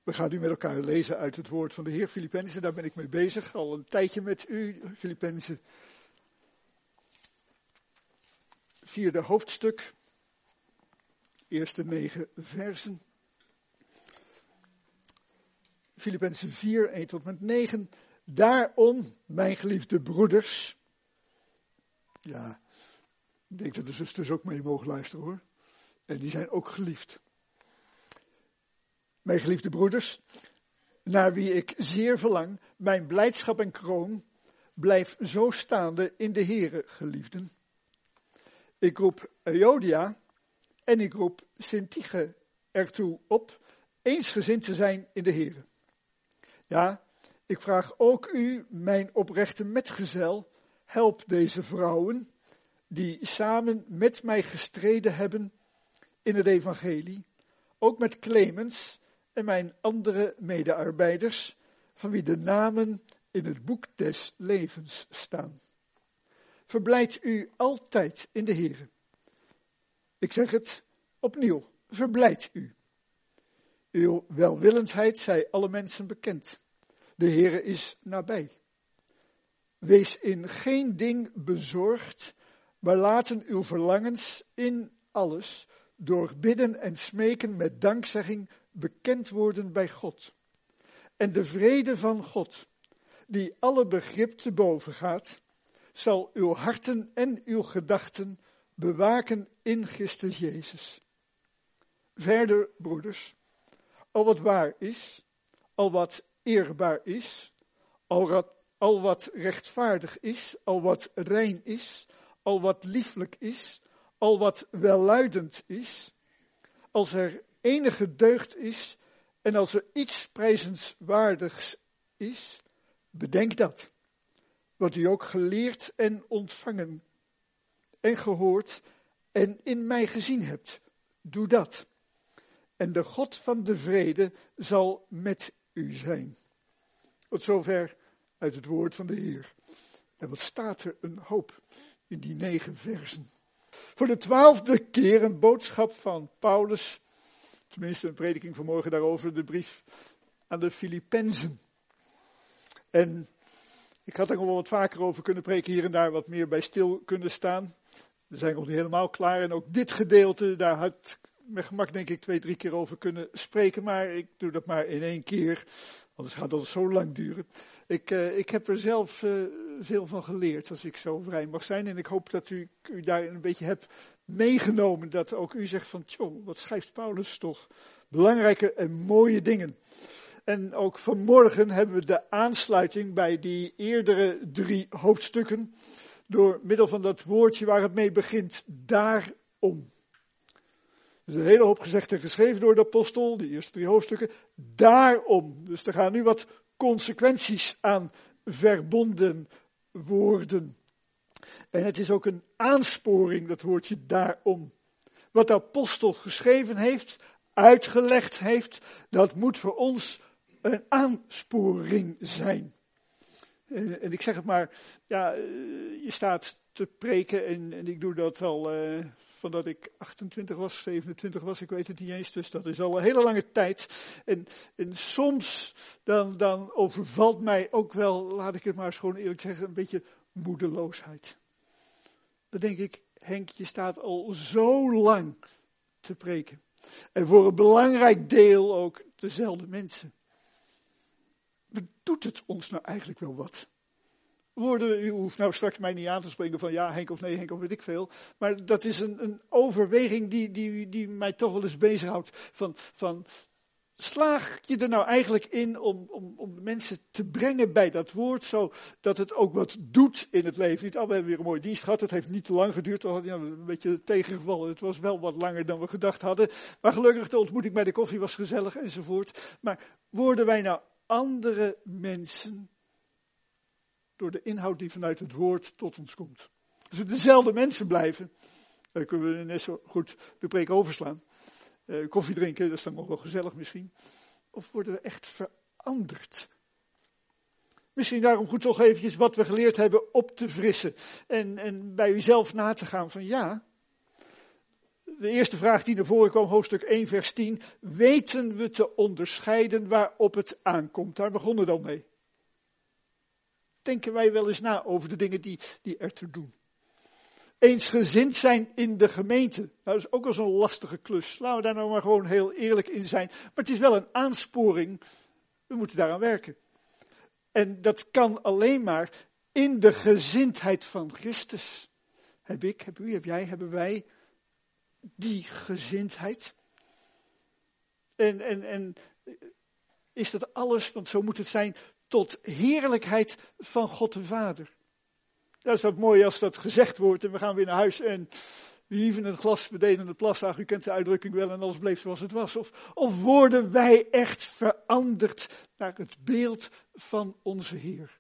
We gaan nu met elkaar lezen uit het woord van de Heer, Filippenzen. Daar ben ik mee bezig, al een tijdje met u. Filippenzen, 4e hoofdstuk, eerste 9 versen. Filippenzen 4, 1 tot met 9. Daarom, mijn geliefde broeders. Ja, ik denk dat de zusters ook mee mogen luisteren hoor. En die zijn ook geliefd. Mijn geliefde broeders, naar wie ik zeer verlang, mijn blijdschap en kroon, blijf zo staande in de Here, geliefden. Ik roep Euodia en ik roep Syntyche ertoe op, eensgezind te zijn in de Here. Ja, ik vraag ook u, mijn oprechte metgezel, help deze vrouwen, die samen met mij gestreden hebben in het evangelie, ook met Clemens en mijn andere medearbeiders, van wie de namen in het boek des levens staan. Verblijd u altijd in de Here. Ik zeg het opnieuw, verblijd u. Uw welwillendheid zij alle mensen bekend. De Here is nabij. Wees in geen ding bezorgd, maar laten uw verlangens in alles door bidden en smeken met dankzegging bekend worden bij God. En de vrede van God, die alle begrip te boven gaat, zal uw harten en uw gedachten bewaken in Christus Jezus. Verder, broeders, al wat waar is, al wat eerbaar is, al wat rechtvaardig is, al wat rein is, al wat lieflijk is, al wat welluidend is, als er enige deugd is en als er iets prijzenswaardigs is, bedenk dat. Wat u ook geleerd en ontvangen en gehoord en in mij gezien hebt, doe dat. En de God van de vrede zal met u zijn. Tot zover uit het woord van de Heer. En wat staat er een hoop in die 9 versen. Voor de 12e keer een boodschap van Paulus, tenminste een prediking vanmorgen daarover, de brief aan de Filippenzen. En ik had er nog wel wat vaker over kunnen preken, hier en daar wat meer bij stil kunnen staan. We zijn nog niet helemaal klaar en ook dit gedeelte, daar had met gemak denk ik 2-3 keer over kunnen spreken, maar ik doe dat maar in 1 keer, anders gaat dat zo lang duren. Ik heb er zelf veel van geleerd, als ik zo vrij mag zijn, en ik hoop dat u daar een beetje hebt meegenomen, dat ook u zegt van, tjoh, wat schrijft Paulus toch belangrijke en mooie dingen. En ook vanmorgen hebben we de aansluiting bij die eerdere 3 hoofdstukken, door middel van dat woordje waar het mee begint, daarom. Er is een hele hoop gezegd en geschreven door de apostel, die eerste 3 hoofdstukken, daarom. Dus er gaan nu wat consequenties aan verbonden worden. En het is ook een aansporing, dat woordje daarom. Wat de apostel geschreven heeft, uitgelegd heeft, dat moet voor ons een aansporing zijn. En ik zeg het maar, ja, je staat te preken en ik doe dat al van dat ik 28 was, 27 was, ik weet het niet eens, dus dat is al een hele lange tijd. En soms dan overvalt mij ook wel, laat ik het maar eens gewoon eerlijk zeggen, een beetje moedeloosheid. Dan denk ik, Henk, je staat al zo lang te preken. En voor een belangrijk deel ook dezelfde mensen. Wat doet het ons nou eigenlijk wel wat? U hoeft nou straks mij niet aan te spreken van ja, Henk of nee, Henk of weet ik veel. Maar dat is een overweging die mij toch wel eens bezighoudt. Van slaag je er nou eigenlijk in om de mensen te brengen bij dat woord, zodat het ook wat doet in het leven. Niet, we hebben weer een mooie dienst gehad, het heeft niet te lang geduurd, we hadden een beetje tegengevallen. Het was wel wat langer dan we gedacht hadden. Maar gelukkig de ontmoeting bij de koffie was gezellig enzovoort. Maar worden wij nou andere mensen door de inhoud die vanuit het woord tot ons komt? Als we dezelfde mensen blijven, dan kunnen we net zo goed de preek overslaan. Koffie drinken, dat is dan nog wel gezellig misschien. Of worden we echt veranderd? Misschien daarom goed toch eventjes wat we geleerd hebben op te frissen. En bij uzelf na te gaan van ja, De eerste vraag die naar voren kwam, hoofdstuk 1, vers 10. Weten we te onderscheiden waarop het aankomt? Daar begonnen we dan mee. Denken wij wel eens na over de dingen die ertoe doen. Eensgezind zijn in de gemeente. Nou, dat is ook al zo'n lastige klus. Laten we daar nou maar gewoon heel eerlijk in zijn. Maar het is wel een aansporing. We moeten daaraan werken. En dat kan alleen maar in de gezindheid van Christus. Heb ik, heb u, heb jij, hebben wij die gezindheid? En is dat alles, want zo moet het zijn, tot heerlijkheid van God de Vader. Dat is ook mooi als dat gezegd wordt en we gaan weer naar huis en we hieven een glas, we deden het plas, u kent de uitdrukking wel en alles bleef zoals het was. Of worden wij echt veranderd naar het beeld van onze Heer?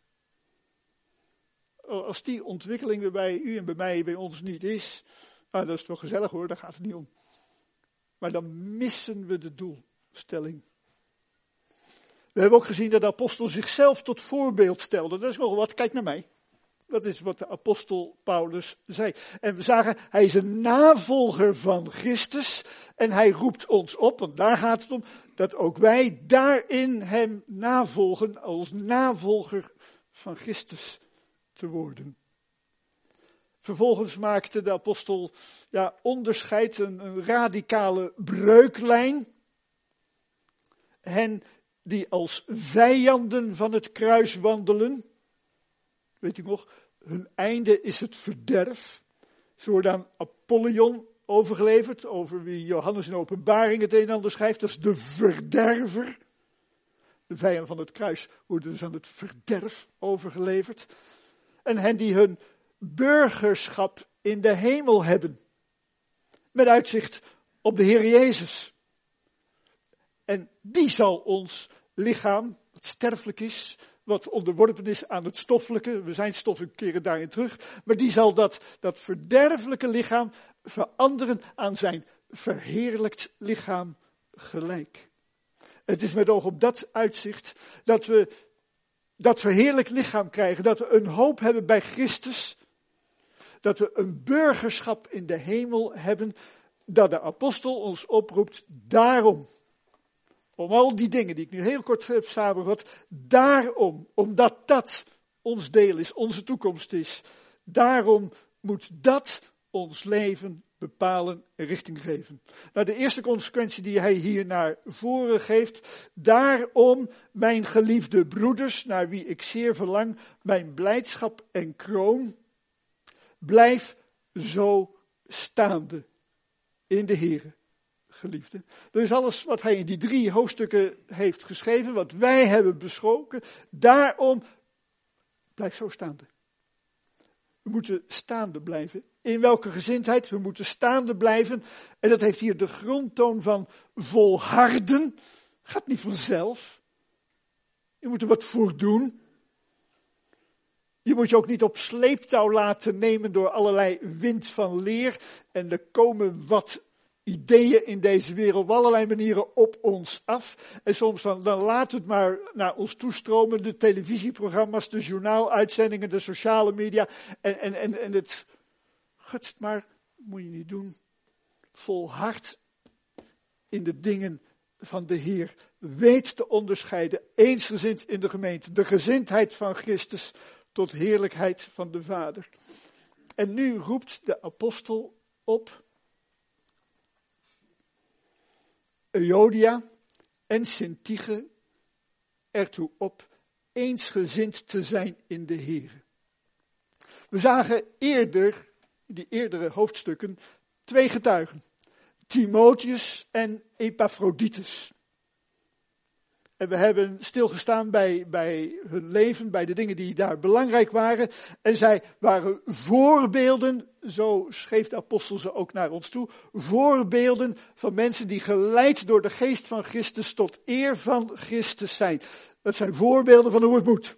Als die ontwikkeling er bij u en bij mij, bij ons niet is, nou, dat is toch gezellig hoor, daar gaat het niet om. Maar dan missen we de doelstelling. We hebben ook gezien dat de apostel zichzelf tot voorbeeld stelde. Dat is nogal wat, kijk naar mij. Dat is wat de apostel Paulus zei. En we zagen, hij is een navolger van Christus. En hij roept ons op, want daar gaat het om, dat ook wij daarin hem navolgen als navolger van Christus te worden. Vervolgens maakte de apostel onderscheid, een radicale breuklijn. Hen die als vijanden van het kruis wandelen. Weet u nog, hun einde is het verderf. Zo wordt aan Apollyon overgeleverd, over wie Johannes in Openbaring het een en ander schrijft. Dat is de verderver. De vijanden van het kruis worden dus aan het verderf overgeleverd. En hen die hun burgerschap in de hemel hebben. Met uitzicht op de Heer Jezus. En die zal ons lichaam, wat sterfelijk is, wat onderworpen is aan het stoffelijke, we zijn stoffelijk, keren daarin terug, maar die zal dat verderfelijke lichaam veranderen aan zijn verheerlijkt lichaam gelijk. Het is met oog op dat uitzicht dat we dat verheerlijkt lichaam krijgen, dat we een hoop hebben bij Christus, dat we een burgerschap in de hemel hebben, dat de apostel ons oproept daarom. Om al die dingen die ik nu heel kort heb samengevat, daarom, omdat dat ons deel is, onze toekomst is, daarom moet dat ons leven bepalen en richting geven. Nou, de eerste consequentie die hij hier naar voren geeft, daarom, mijn geliefde broeders, naar wie ik zeer verlang, mijn blijdschap en kroon, blijf zo staande in de Here. Geliefde. Dus alles wat hij in die 3 hoofdstukken heeft geschreven, wat wij hebben besproken, daarom blijf zo staande. We moeten staande blijven. In welke gezindheid? We moeten staande blijven. En dat heeft hier de grondtoon van volharden. Gaat niet vanzelf. Je moet er wat voor doen. Je moet je ook niet op sleeptouw laten nemen door allerlei wind van leer. En er komen wat ideeën in deze wereld op allerlei manieren op ons af. En soms dan laten we het maar naar ons toestromen. De televisieprogramma's, de journaaluitzendingen, de sociale media. En het gutst maar, moet je niet doen. Volhard in de dingen van de Heer. Weet te onderscheiden, eensgezind in de gemeente. De gezindheid van Christus tot heerlijkheid van de Vader. En nu roept de apostel op Euodia en Syntyche ertoe op eensgezind te zijn in de Heer. We zagen eerder, in die eerdere hoofdstukken, 2 getuigen. Timotheus en Epaphroditus. En we hebben stilgestaan bij hun leven, bij de dingen die daar belangrijk waren. En zij waren voorbeelden, zo schreef de apostel ze ook naar ons toe. Voorbeelden van mensen die geleid door de geest van Christus tot eer van Christus zijn. Dat zijn voorbeelden van hoe het moet.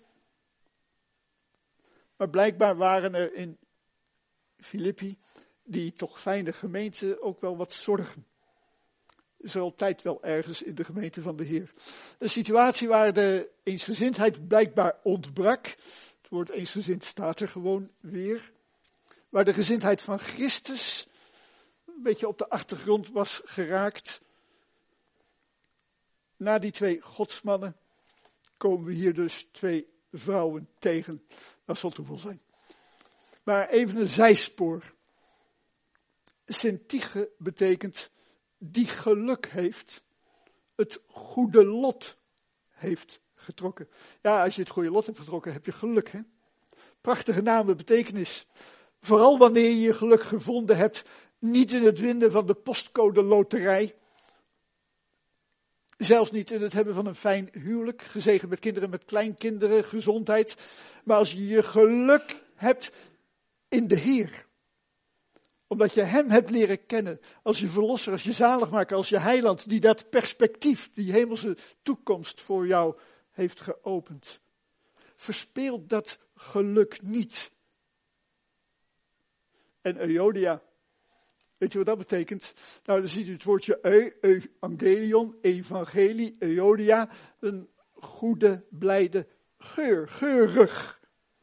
Maar blijkbaar waren er in Filippi, die toch fijne gemeente, ook wel wat zorgen. Is er altijd wel ergens in de gemeente van de Heer. Een situatie waar de eensgezindheid blijkbaar ontbrak. Het woord eensgezind staat er gewoon weer. Waar de gezindheid van Christus een beetje op de achtergrond was geraakt. Na die 2 godsmannen komen we hier dus 2 vrouwen tegen. Dat zal toeval zijn. Maar even een zijspoor. Syntyche betekent die geluk heeft, het goede lot heeft getrokken. Ja, als je het goede lot hebt getrokken, heb je geluk, hè? Prachtige naam en betekenis. Vooral wanneer je je geluk gevonden hebt, niet in het winnen van de postcode loterij. Zelfs niet in het hebben van een fijn huwelijk, gezegend met kinderen, met kleinkinderen, gezondheid. Maar als je je geluk hebt in de Heer. Omdat je hem hebt leren kennen als je verlosser, als je zaligmaker, als je heiland, die dat perspectief, die hemelse toekomst voor jou heeft geopend. Verspeel dat geluk niet. En Euodia, weet je wat dat betekent? Nou, dan ziet u het woordje evangelion, evangelie, Euodia, een goede, blijde geur, geurig.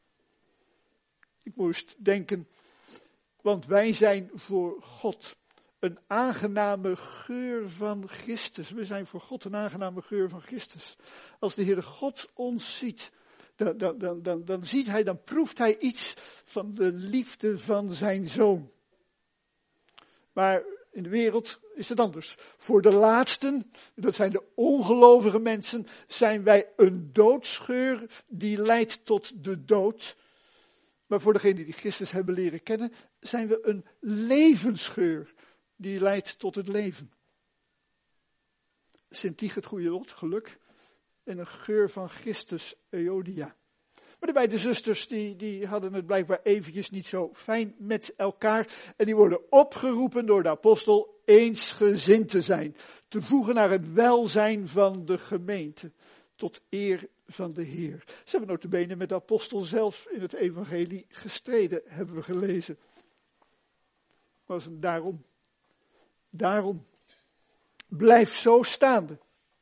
Ik moest denken, want wij zijn voor God een aangename geur van Christus. We zijn voor God een aangename geur van Christus. Als de Heere God ons ziet, dan ziet hij, dan proeft hij iets van de liefde van zijn Zoon. Maar in de wereld is het anders. Voor de laatsten, dat zijn de ongelovige mensen, zijn wij een doodsgeur die leidt tot de dood. Maar voor degenen die Christus hebben leren kennen, zijn we een levensgeur die leidt tot het leven. Syntyche, het goede lot, geluk. En een geur van Christus, Euodia. Maar de beide zusters, die hadden het blijkbaar eventjes niet zo fijn met elkaar. En die worden opgeroepen door de apostel eensgezind te zijn. Te voegen naar het welzijn van de gemeente. Tot eer van de Heer. Ze hebben nota bene met de apostel zelf in het evangelie gestreden, hebben we gelezen. Was het daarom. Blijf zo staande.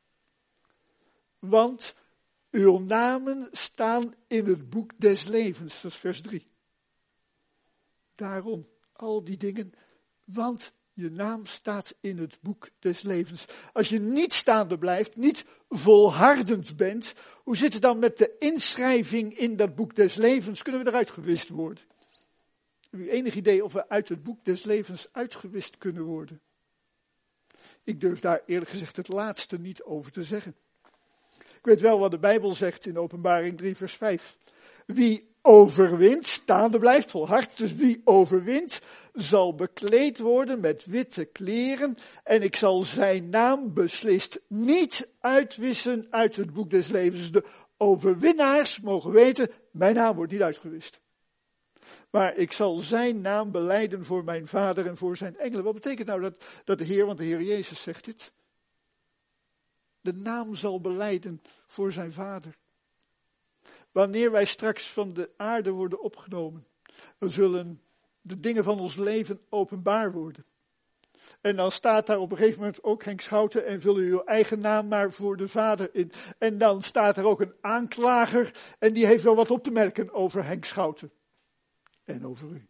Want uw namen staan in het boek des levens. Dat is vers 3. Daarom, al die dingen, want je naam staat in het boek des levens. Als je niet staande blijft, niet volhardend bent, hoe zit het dan met de inschrijving in dat boek des levens? Kunnen we eruit gewist worden? Heb u enig idee of we uit het boek des levens uitgewist kunnen worden? Ik durf daar eerlijk gezegd het laatste niet over te zeggen. Ik weet wel wat de Bijbel zegt in Openbaring 3 vers 5. Wie overwint, staande blijft, volhardt, dus wie overwint, zal bekleed worden met witte kleren en ik zal zijn naam beslist niet uitwissen uit het boek des levens. De overwinnaars mogen weten, mijn naam wordt niet uitgewist. Maar ik zal zijn naam belijden voor mijn Vader en voor zijn engelen. Wat betekent nou dat de Heer, want de Heer Jezus zegt dit, de naam zal belijden voor zijn Vader. Wanneer wij straks van de aarde worden opgenomen, dan zullen de dingen van ons leven openbaar worden. En dan staat daar op een gegeven moment ook Henk Schouten en vul u uw eigen naam maar voor de Vader in. En dan staat er ook een aanklager en die heeft wel wat op te merken over Henk Schouten. En over u.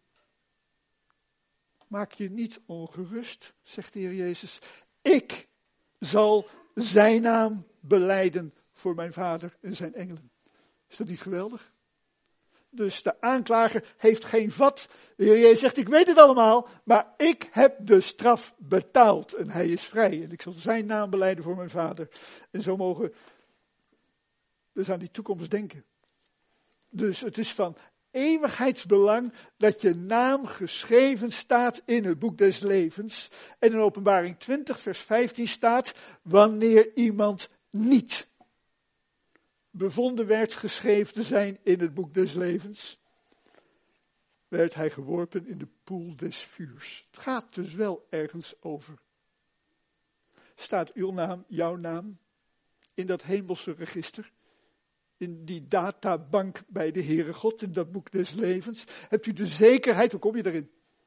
Maak je niet ongerust, zegt de Heer Jezus. Ik zal zijn naam belijden voor mijn Vader en zijn engelen. Is dat niet geweldig? Dus de aanklager heeft geen vat. De Heer Jezus zegt, ik weet het allemaal, maar ik heb de straf betaald. En hij is vrij. En ik zal zijn naam belijden voor mijn Vader. En zo mogen we dus aan die toekomst denken. Dus het is van eeuwigheidsbelang dat je naam geschreven staat in het boek des levens. En in Openbaring 20 vers 15 staat, wanneer iemand niet bevonden werd geschreven te zijn in het boek des levens, werd hij geworpen in de poel des vuurs. Het gaat dus wel ergens over. Staat uw naam, jouw naam, in dat hemelse register? In die databank bij de Heere God, in dat boek des levens? Hebt u de zekerheid, hoe kom je erin?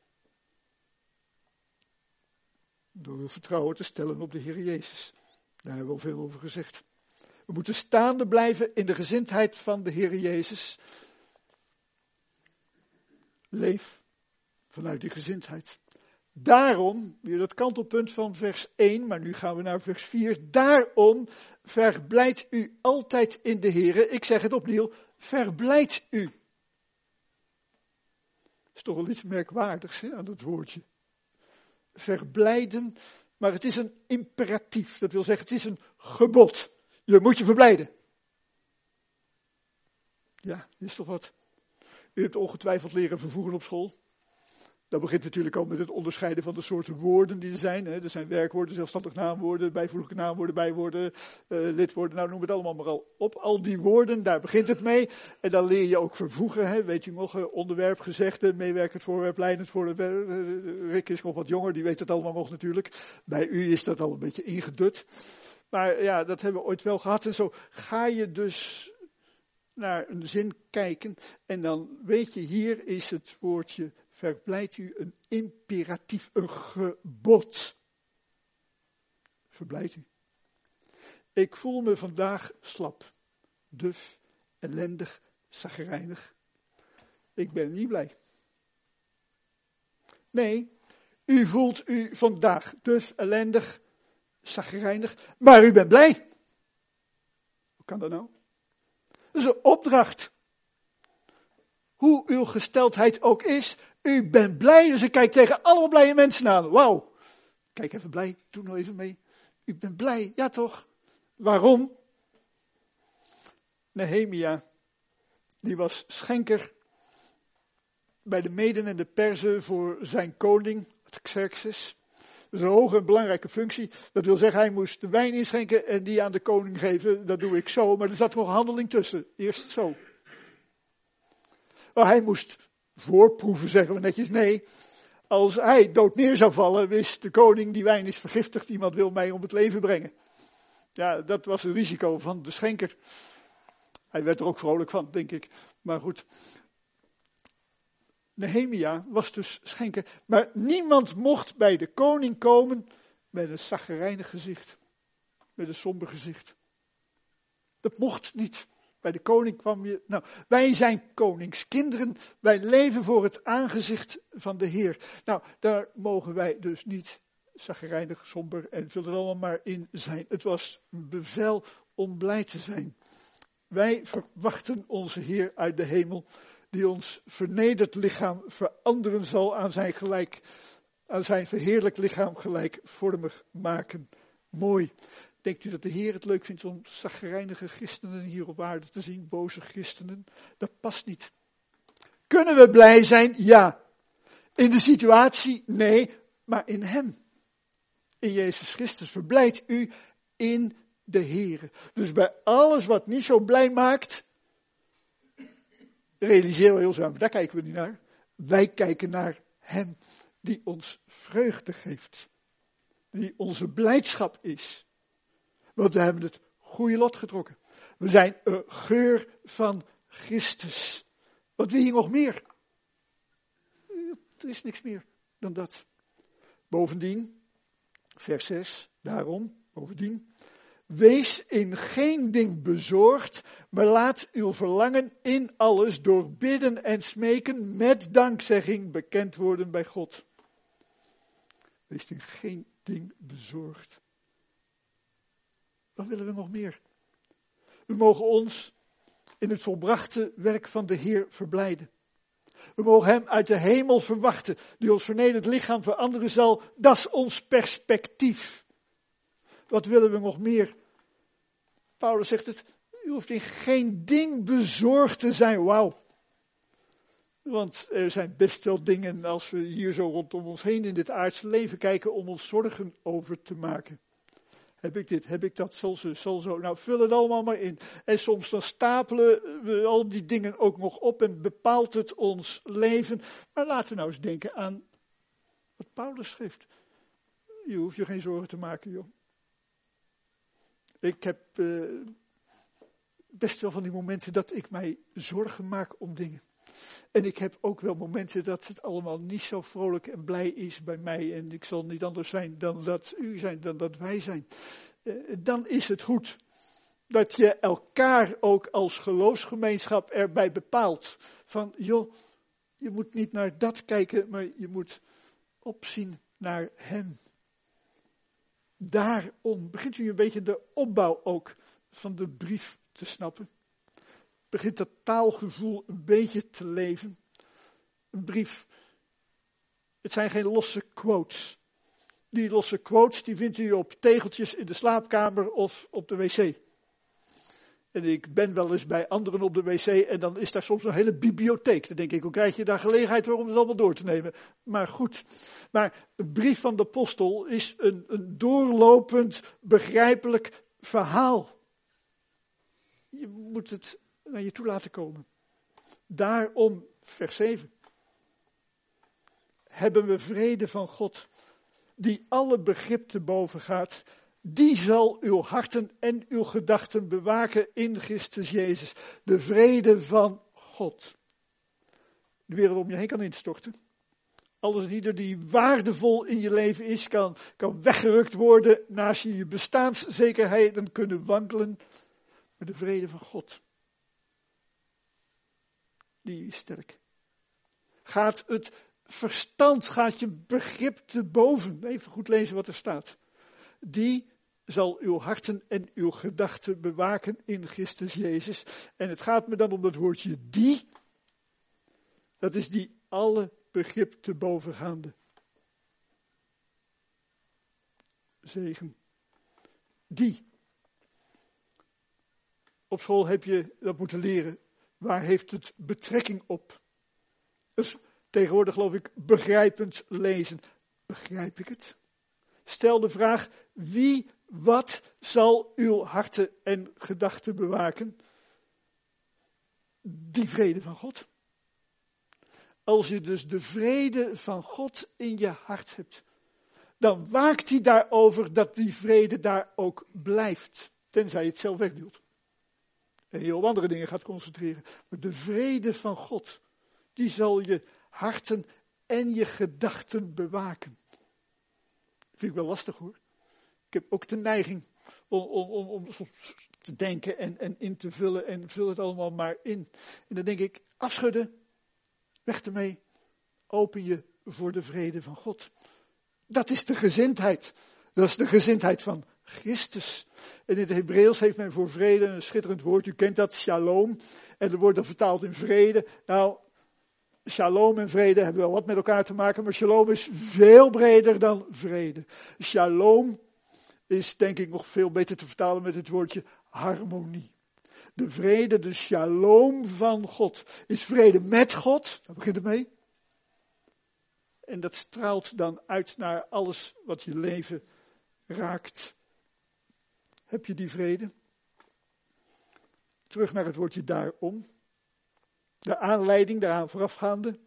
Door uw vertrouwen te stellen op de Heer Jezus. Daar hebben we al veel over gezegd. We moeten staande blijven in de gezindheid van de Heer Jezus. Leef vanuit die gezindheid. Daarom, weer dat kantelpunt van vers 1, maar nu gaan we naar vers 4. Daarom verblijdt u altijd in de Here. Ik zeg het opnieuw, verblijdt u. Dat is toch wel iets merkwaardigs aan dat woordje. Verblijden, maar het is een imperatief. Dat wil zeggen, het is een gebod. Je moet je verblijden. Ja, is toch wat. U hebt ongetwijfeld leren vervoegen op school. Dat begint natuurlijk al met het onderscheiden van de soorten woorden die er zijn. Er zijn werkwoorden, zelfstandig naamwoorden, bijvoeglijke naamwoorden, bijwoorden, lidwoorden. Nou, noem het allemaal maar al op. Al die woorden, daar begint het mee. En dan leer je ook vervoegen. Weet je nog, onderwerp, gezegde, meewerkend voorwerp, leidend voorwerp. Rick is nog wat jonger, die weet het allemaal nog natuurlijk. Bij u is dat al een beetje ingedut. Maar ja, dat hebben we ooit wel gehad. En zo ga je dus naar een zin kijken. En dan weet je, hier is het woordje verblijdt u een imperatief, een gebod. Verblijdt u. Ik voel me vandaag slap, duf, ellendig, chagrijnig. Ik ben niet blij. Nee, u voelt u vandaag duf, ellendig, chagrijnig, maar u bent blij. Hoe kan dat nou? Dat is een opdracht. Hoe uw gesteldheid ook is, u bent blij. Dus ik kijk tegen allemaal blije mensen aan. Wauw. Kijk even blij, doe nou even mee. U bent blij, ja toch? Waarom? Nehemia, die was schenker bij de Meden en de Perzen voor zijn koning, Xerxes. Dat is een hoge en belangrijke functie. Dat wil zeggen, hij moest de wijn inschenken en die aan de koning geven. Dat doe ik zo, maar er zat nog een handeling tussen. Eerst zo. Maar hij moest voorproeven, zeggen we netjes. Nee, als hij dood neer zou vallen, wist de koning, die wijn is vergiftigd, iemand wil mij om het leven brengen. Ja, dat was het risico van de schenker. Hij werd er ook vrolijk van, denk ik. Maar goed. Nehemia was dus schenker, maar niemand mocht bij de koning komen met een chagrijnig gezicht. Met een somber gezicht. Dat mocht niet. Bij de koning kwam je. Nou, wij zijn koningskinderen. Wij leven voor het aangezicht van de Heer. Nou, daar mogen wij dus niet chagrijnig, somber en vul er allemaal maar in zijn. Het was een bevel om blij te zijn. Wij verwachten onze Heer uit de hemel, die ons vernederd lichaam veranderen zal aan zijn verheerlijk lichaam gelijkvormig maken. Mooi. Denkt u dat de Heer het leuk vindt om chagrijnige christenen hier op aarde te zien, boze christenen? Dat past niet. Kunnen we blij zijn? Ja. In de situatie? Nee, maar in Hem. In Jezus Christus. Verblijdt u in de Heer. Dus bij alles wat niet zo blij maakt, realiseren we heel zo, daar kijken we niet naar. Wij kijken naar Hem die ons vreugde geeft. Die onze blijdschap is. Want we hebben het goede lot getrokken. We zijn een geur van Christus. Wat wil je nog meer? Er is niks meer dan dat. Bovendien, vers 6, daarom, bovendien. Wees in geen ding bezorgd, maar laat uw verlangen in alles door bidden en smeken met dankzegging bekend worden bij God. Wees in geen ding bezorgd. Wat willen we nog meer? We mogen ons in het volbrachte werk van de Heer verblijden. We mogen Hem uit de hemel verwachten, die ons vernederd lichaam veranderen zal. Dat is ons perspectief. Wat willen we nog meer? Paulus zegt het, u hoeft in geen ding bezorgd te zijn. Wauw. Want er zijn best wel dingen, als we hier zo rondom ons heen in dit aardse leven kijken, om ons zorgen over te maken. Heb ik dit, heb ik dat, zal zo. Nou, vul het allemaal maar in. En soms dan stapelen we al die dingen ook nog op en bepaalt het ons leven. Maar laten we nou eens denken aan wat Paulus schrijft. Je hoeft je geen zorgen te maken, joh. Ik heb best wel van die momenten dat ik mij zorgen maak om dingen. En ik heb ook wel momenten dat het allemaal niet zo vrolijk en blij is bij mij. En ik zal niet anders zijn dan dat u zijn, dan dat wij zijn. Dan is het goed dat je elkaar ook als geloofsgemeenschap erbij bepaalt. Van joh, je moet niet naar dat kijken, maar je moet opzien naar hem. Daarom begint u een beetje de opbouw ook van de brief te snappen. Begint dat taalgevoel een beetje te leven. Een brief, het zijn geen losse quotes. Die losse quotes die vindt u op tegeltjes in de slaapkamer of op de wc. En ik ben wel eens bij anderen op de wc en dan is daar soms een hele bibliotheek. Dan denk ik, hoe krijg je daar gelegenheid voor om het allemaal door te nemen? Maar goed, maar een brief van de apostel is een doorlopend, begrijpelijk verhaal. Je moet het naar je toe laten komen. Daarom, vers 7. Hebben we vrede van God, die alle begrip te boven gaat. Die zal uw harten en uw gedachten bewaken in Christus Jezus. De vrede van God. De wereld om je heen kan instorten. Alles die waardevol in je leven is, kan weggerukt worden. Naast je bestaanszekerheden kunnen wankelen. Maar de vrede van God, die is sterk. Gaat het verstand, gaat je begrip te boven. Even goed lezen wat er staat. Die zal uw harten en uw gedachten bewaken in Christus Jezus. En het gaat me dan om dat woordje die. Dat is die alle begrip te bovengaande zegen. Die. Op school heb je dat moeten leren. Waar heeft het betrekking op? Dus tegenwoordig geloof ik begrijpend lezen. Begrijp ik het? Stel de vraag, wie, wat zal uw harten en gedachten bewaken? Die vrede van God. Als je dus de vrede van God in je hart hebt, dan waakt hij daarover dat die vrede daar ook blijft. Tenzij je het zelf wegduwt. En je op andere dingen gaat concentreren. Maar de vrede van God, die zal je harten en je gedachten bewaken. Dat vind ik wel lastig hoor. Ik heb ook de neiging om te denken en in te vullen en vul het allemaal maar in. En dan denk ik, afschudden, weg ermee, open je voor de vrede van God. Dat is de gezindheid. Dat is de gezindheid van Christus. En in het Hebreeuws heeft men voor vrede een schitterend woord. U kent dat, shalom. En dat wordt dan vertaald in vrede. Nou, shalom en vrede hebben wel wat met elkaar te maken, maar shalom is veel breder dan vrede. Shalom is denk ik nog veel beter te vertalen met het woordje harmonie. De vrede, de shalom van God, is vrede met God, daar begint het mee. En dat straalt dan uit naar alles wat je leven raakt. Heb je die vrede? Terug naar het woordje daarom. De aanleiding daaraan voorafgaande.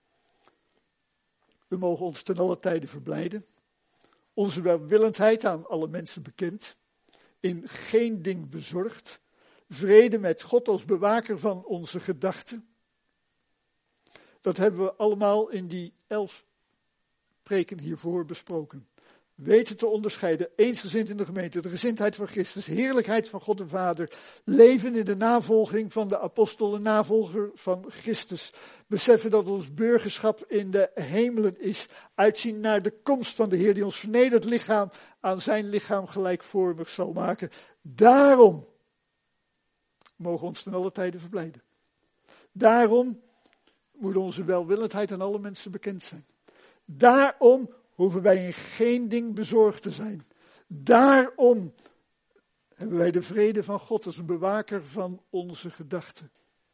We mogen ons ten alle tijde verblijden. Onze welwillendheid aan alle mensen bekend. In geen ding bezorgd. Vrede met God als bewaker van onze gedachten. Dat hebben we allemaal in die 11 preken hiervoor besproken. Weten te onderscheiden, eensgezind in de gemeente, de gezindheid van Christus, heerlijkheid van God de Vader, leven in de navolging van de apostel en navolger van Christus, beseffen dat ons burgerschap in de hemelen is, uitzien naar de komst van de Heer die ons vernederd lichaam aan zijn lichaam gelijkvormig zal maken. Daarom mogen we ons ten alle tijden verblijden. Daarom moet onze welwillendheid aan alle mensen bekend zijn. Daarom hoeven wij in geen ding bezorgd te zijn. Daarom hebben wij de vrede van God als een bewaker van onze gedachten.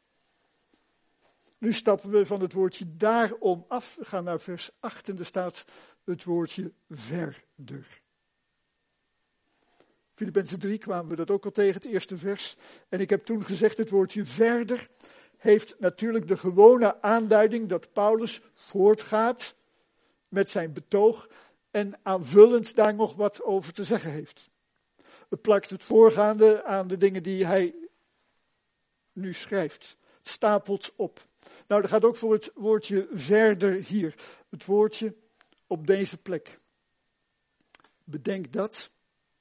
Nu stappen we van het woordje daarom af. We gaan naar vers 8 en er staat het woordje verder. Filippenzen 3 kwamen we dat ook al tegen, het eerste vers. En ik heb toen gezegd, het woordje verder heeft natuurlijk de gewone aanduiding dat Paulus voortgaat met zijn betoog en aanvullend daar nog wat over te zeggen heeft. Het plakt het voorgaande aan de dingen die hij nu schrijft. Het stapelt op. Nou, dat gaat ook voor het woordje verder hier. Het woordje op deze plek. Bedenk dat.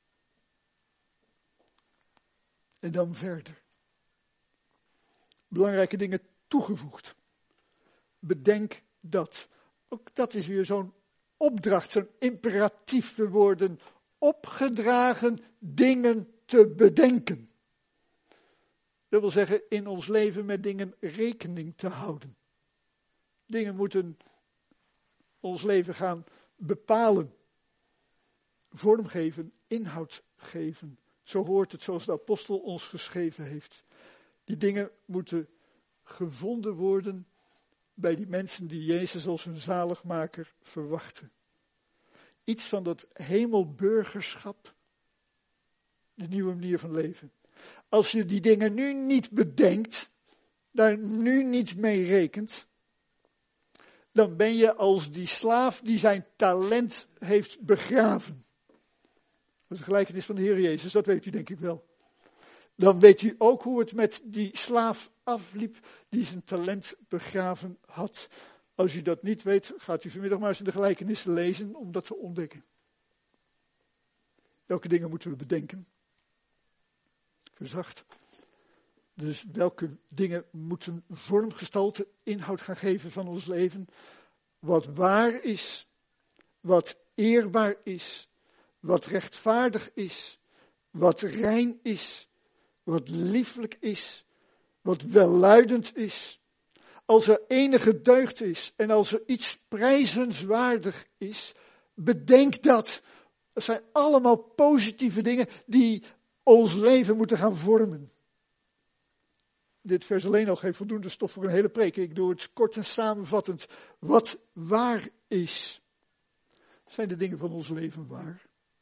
En dan verder. Belangrijke dingen toegevoegd. Bedenk dat. Ook dat is weer zo'n opdracht, zo'n imperatief. We worden opgedragen dingen te bedenken. Dat wil zeggen, in ons leven met dingen rekening te houden. Dingen moeten ons leven gaan bepalen, vormgeven, inhoud geven. Zo hoort het zoals de apostel ons geschreven heeft. Die dingen moeten gevonden worden bij die mensen die Jezus als hun zaligmaker verwachten. Iets van dat hemelburgerschap, de nieuwe manier van leven. Als je die dingen nu niet bedenkt, daar nu niet mee rekent, dan ben je als die slaaf die zijn talent heeft begraven. Dat is een gelijkenis van de Heer Jezus, dat weet u denk ik wel. Dan weet u ook hoe het met die slaaf afliep die zijn talent begraven had. Als u dat niet weet, gaat u vanmiddag maar eens in de gelijkenissen lezen om dat te ontdekken. Welke dingen moeten we bedenken? Verzacht. Dus welke dingen moeten vorm, gestalte, inhoud gaan geven van ons leven? Wat waar is, wat eerbaar is, wat rechtvaardig is, wat rein is, wat lieflijk is, wat welluidend is. Als er enige deugd is en als er iets prijzenswaardig is, bedenk dat. Dat zijn allemaal positieve dingen die ons leven moeten gaan vormen. Dit vers alleen al geeft voldoende stof voor een hele preek. Ik doe het kort en samenvattend. Wat waar is. Zijn de dingen van ons leven waar?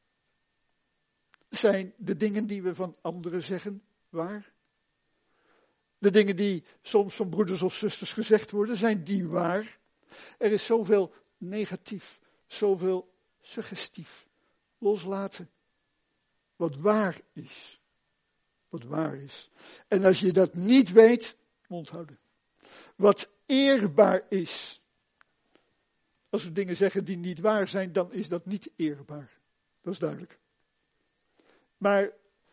Zijn de dingen die we van anderen zeggen waar? De dingen die soms van broeders of zusters gezegd worden, zijn die waar? Er is zoveel negatief, zoveel suggestief. Loslaten. Wat waar is. Wat waar is. En als je dat niet weet, mond houden. Wat eerbaar is. Als we dingen zeggen die niet waar zijn, dan is dat niet eerbaar. Dat is duidelijk. Maar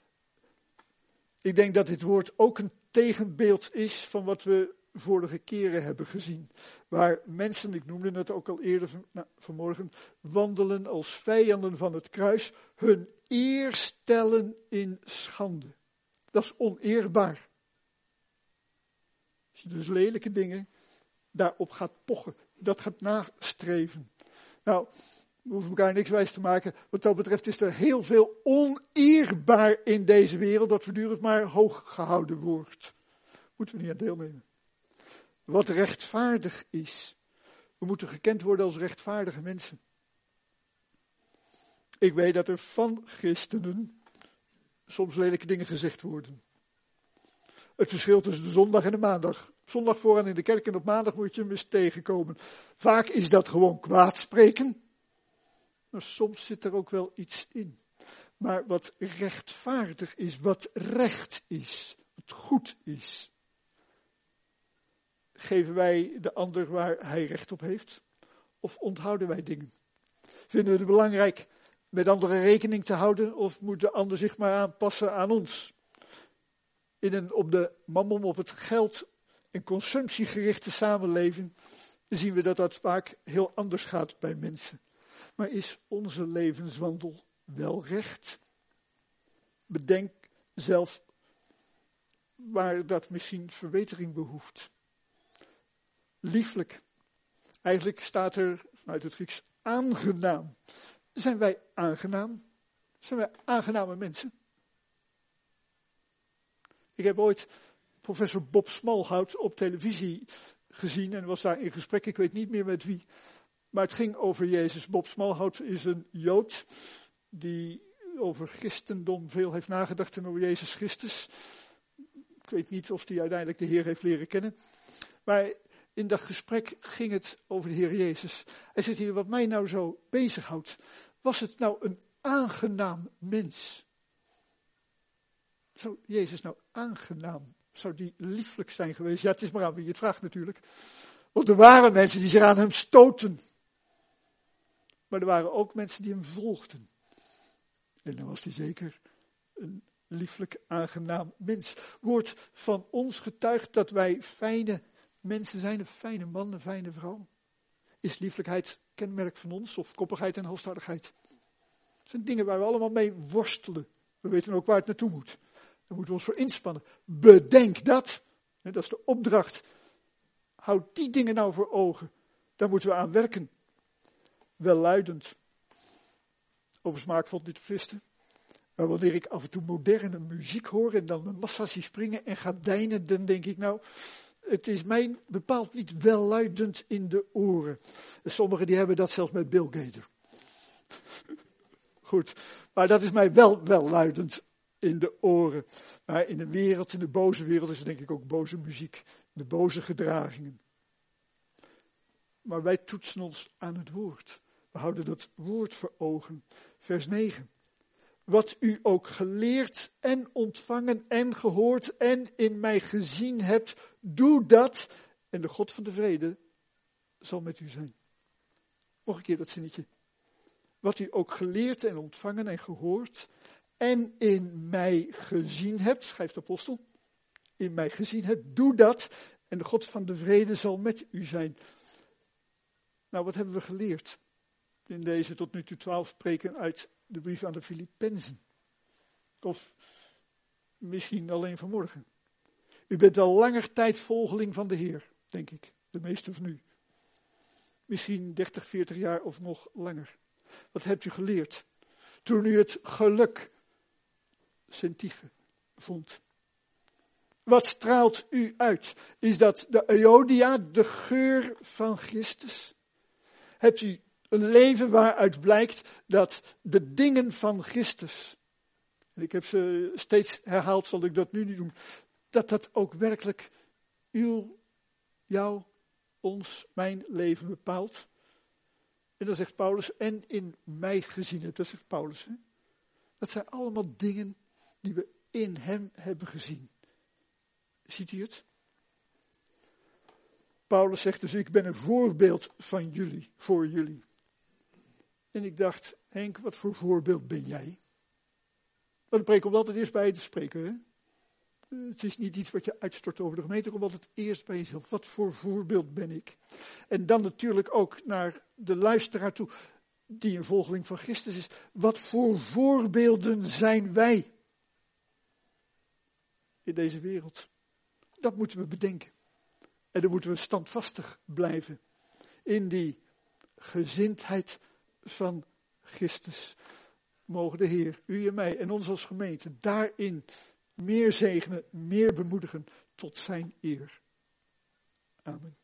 ik denk dat dit woord ook een tegenbeeld is van wat we vorige keren hebben gezien. Waar mensen, ik noemde het ook al eerder vanmorgen, wandelen als vijanden van het kruis, hun eer stellen in schande. Dat is oneerbaar. Als je dus lelijke dingen daarop gaat pochen, dat gaat nastreven. Nou, we hoeven elkaar niks wijs te maken. Wat dat betreft is er heel veel oneerbaar in deze wereld, dat voortdurend maar hoog gehouden wordt. Moeten we niet aan deelnemen. Wat rechtvaardig is. We moeten gekend worden als rechtvaardige mensen. Ik weet dat er van christenen soms lelijke dingen gezegd worden. Het verschil tussen de zondag en de maandag. Zondag vooraan in de kerk en op maandag moet je hem eens tegenkomen. Vaak is dat gewoon kwaadspreken. Maar soms zit er ook wel iets in. Maar wat rechtvaardig is, wat recht is, wat goed is. Geven wij de ander waar hij recht op heeft? Of onthouden wij dingen? Vinden we het belangrijk met anderen rekening te houden? Of moet de ander zich maar aanpassen aan ons? In een op de mammon, op het geld en consumptiegerichte samenleving zien we dat dat vaak heel anders gaat bij mensen. Maar is onze levenswandel wel recht? Bedenk zelf waar dat misschien verbetering behoeft. Lieflijk. Eigenlijk staat er vanuit het Grieks aangenaam. Zijn wij aangenaam? Zijn wij aangename mensen? Ik heb ooit professor Bob Smallhout op televisie gezien en was daar in gesprek, ik weet niet meer met wie. Maar het ging over Jezus. Bob Smallhout is een Jood die over christendom veel heeft nagedacht en over Jezus Christus. Ik weet niet of hij uiteindelijk de Heer heeft leren kennen. Maar in dat gesprek ging het over de Heer Jezus. Hij zegt hier, wat mij nou zo bezighoudt, was het nou een aangenaam mens? Zou Jezus nou aangenaam, zou die lieflijk zijn geweest? Ja, het is maar aan wie je het vraagt natuurlijk. Want er waren mensen die zich aan hem stoten. Maar er waren ook mensen die hem volgden. En dan was hij zeker een lieflijk aangenaam mens. Wordt van ons getuigd dat wij fijne mensen zijn, een fijne man, een fijne vrouw? Is lieflijkheid kenmerk van ons, of koppigheid en halstarrigheid. Dat zijn dingen waar we allemaal mee worstelen. We weten ook waar het naartoe moet. Daar moeten we ons voor inspannen. Bedenk dat. Dat is de opdracht. Houd die dingen nou voor ogen. Daar moeten we aan werken. Welluidend. Over smaak valt dit twisten. Maar wanneer ik af en toe moderne muziek hoor en dan mijn massa zie springen en gaat deinen, dan denk ik nou, het is mij bepaald niet welluidend in de oren. Sommigen die hebben dat zelfs met Bill Gator. Goed, maar dat is mij wel welluidend in de oren. Maar in de boze wereld is er denk ik ook boze muziek, de boze gedragingen. Maar wij toetsen ons aan het woord. We houden dat woord voor ogen. Vers 9. Wat u ook geleerd en ontvangen en gehoord en in mij gezien hebt, doe dat en de God van de vrede zal met u zijn. Nog een keer dat zinnetje. Wat u ook geleerd en ontvangen en gehoord en in mij gezien hebt, schrijft de apostel, in mij gezien hebt, doe dat en de God van de vrede zal met u zijn. Nou, wat hebben we geleerd in deze tot nu toe 12 preken uit de brief aan de Filippenzen? Of misschien alleen vanmorgen. U bent al langer tijd volgeling van de Heer, denk ik, de meeste van u. Misschien 30, 40 jaar of nog langer. Wat hebt u geleerd toen u het geluk, Sentige, vond? Wat straalt u uit? Is dat de Euodia, de geur van Christus? Hebt u een leven waaruit blijkt dat de dingen van Christus, en ik heb ze steeds herhaald, zal ik dat nu niet doen, dat dat ook werkelijk jou, ons, mijn leven bepaalt? En dan zegt Paulus, en in mij gezien hebt, dat zegt Paulus. Hè? Dat zijn allemaal dingen die we in hem hebben gezien. Ziet u het? Paulus zegt dus, ik ben een voorbeeld van jullie, voor jullie. En ik dacht, Henk, wat voor voorbeeld ben jij? Maar de preek komt altijd eerst bij je te spreken. Hè? Het is niet iets wat je uitstort over de gemeente, het komt altijd eerst bij jezelf. Wat voor voorbeeld ben ik? En dan natuurlijk ook naar de luisteraar toe, die een volgeling van Christus is. Wat voor voorbeelden zijn wij in deze wereld? Dat moeten we bedenken. En dan moeten we standvastig blijven in die gezindheid van Christus. Mogen de Heer, u en mij en ons als gemeente daarin meer zegenen, meer bemoedigen tot zijn eer. Amen.